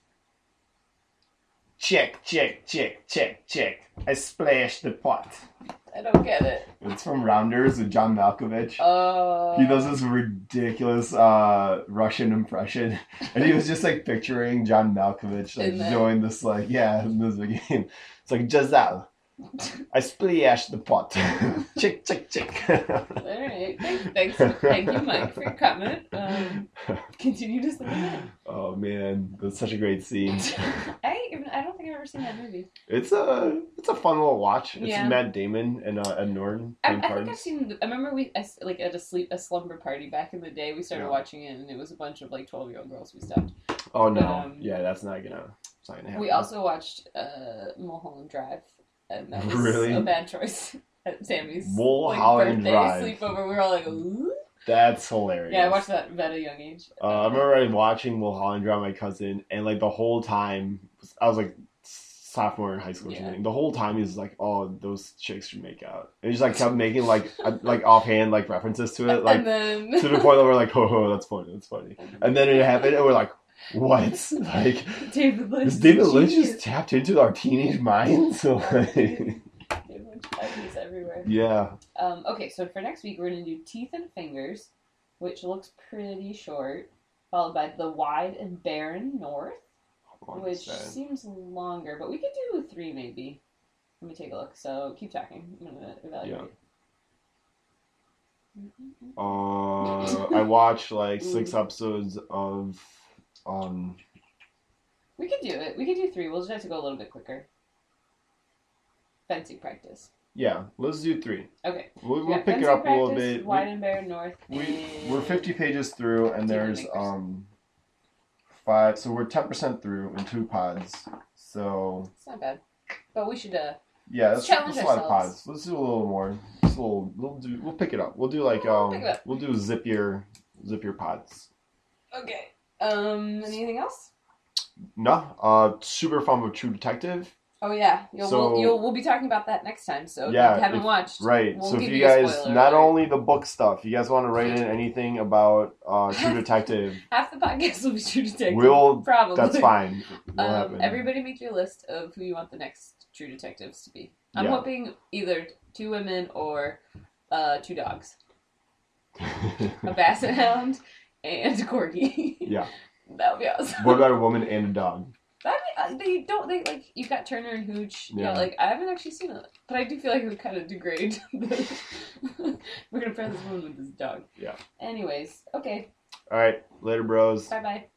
A: Check, check, check, check, check. I splashed the pot.
B: I don't get it.
A: It's from Rounders with John Malkovich.
B: Uh,
A: He does this ridiculous uh, Russian impression, and he was just like picturing John Malkovich like
B: In that-
A: doing this like yeah in this game. It's like Jezal, I splashed the pot. Check, check, check.
B: All right. Thanks, thanks, thank you, Mike, for your comment. Um, continue to send it in.
A: Oh man, that's such a great scene.
B: I even I don't think I've ever seen that movie.
A: It's a it's a fun little watch. It's
B: Yeah.
A: Matt Damon and uh, Ed Norton
B: I,
A: playing
B: I think
A: cards.
B: I've seen. the- I remember we I s like at a sleep a slumber party back in the day. We started
A: Yeah.
B: watching it, and it was a bunch of like twelve year old girls. We stopped.
A: Oh no,
B: um,
A: yeah, that's not gonna. It's not gonna happen.
B: We also watched uh, Mulholland Drive, and that was
A: Really?
B: a bad choice at Sammy's
A: Mulholland
B: like, birthday
A: Drive.
B: sleepover. We were all like, ooh.
A: That's hilarious.
B: Yeah, I watched that at a young age.
A: Uh, I remember I watching Mulholland Drive with my cousin, and like the whole time, I was like sophomore in high school or
B: Yeah.
A: something. The whole time he was like, "Oh, those chicks should make out." And he just like kept making like uh, like offhand like references to it, like
B: and then
A: to the point that we're like, "Oh, oh, that's funny, that's funny." And then it happened, and we're like, "What?" Like,
B: David Lynch.
A: is David Lynch
B: genius.
A: just tapped into our teenage minds? So, like,
B: David Lynch is everywhere.
A: yeah.
B: Um, okay, so for next week, we're going to do Teeth and Fingers, which looks pretty short, followed by The Wide and Barren North, which seems longer, but we could do three maybe. Let me take a look. So keep talking. I'm going to evaluate.
A: Uh, I watched like six episodes of um.
B: We could do it. We could do three. We'll just have to go a little bit quicker. fencing practice.
A: Yeah, let's do three.
B: Okay.
A: We'll,
B: We
A: we'll
B: got
A: pick it
B: fencing
A: up a little
B: practice,
A: bit.
B: Wide
A: We,
B: and Bear North.
A: we
B: and
A: we're fifty pages through, and there's
B: Makers.
A: um five. So we're ten percent through in two pods. So
B: It's not bad, but we should uh.
A: yeah,
B: Let's
A: that's,
B: challenge
A: that's a lot of
B: ourselves.
A: pods. Let's do a little more. Just a little. We'll do. We'll pick it up. We'll do like
B: We'll pick it
A: um.
B: up.
A: We'll do zip your zip your pods.
B: Okay. Um. Anything else?
A: No. Uh. Super fun with True Detective.
B: Oh yeah, you'll,
A: So-
B: we'll, you'll we'll be talking about that next time. So if
A: Yeah,
B: you haven't
A: if-
B: watched,
A: Right.
B: we'll
A: so if
B: give
A: you
B: you a
A: guys
B: spoiler
A: not
B: alert.
A: only the book stuff, you guys want to write in anything about uh True Detective,
B: half the podcast will be True Detective.
A: We'll-
B: probably.
A: that's fine. Will
B: Um,
A: happen.
B: everybody make your list of who you want the next True Detectives to be. I'm
A: Yeah.
B: hoping either two women or uh, two dogs, a basset hound and a corgi.
A: Yeah.
B: That would be awesome.
A: What about a woman and a dog?
B: That'd be, uh, they don't they like you've got Turner and Hooch. Yeah,
A: Yeah.
B: like I haven't actually seen it, but I do feel like it would kind of degrade. The, we're gonna pair this woman with this dog.
A: Yeah.
B: Anyways, okay.
A: All right. Later, bros.
B: Bye bye.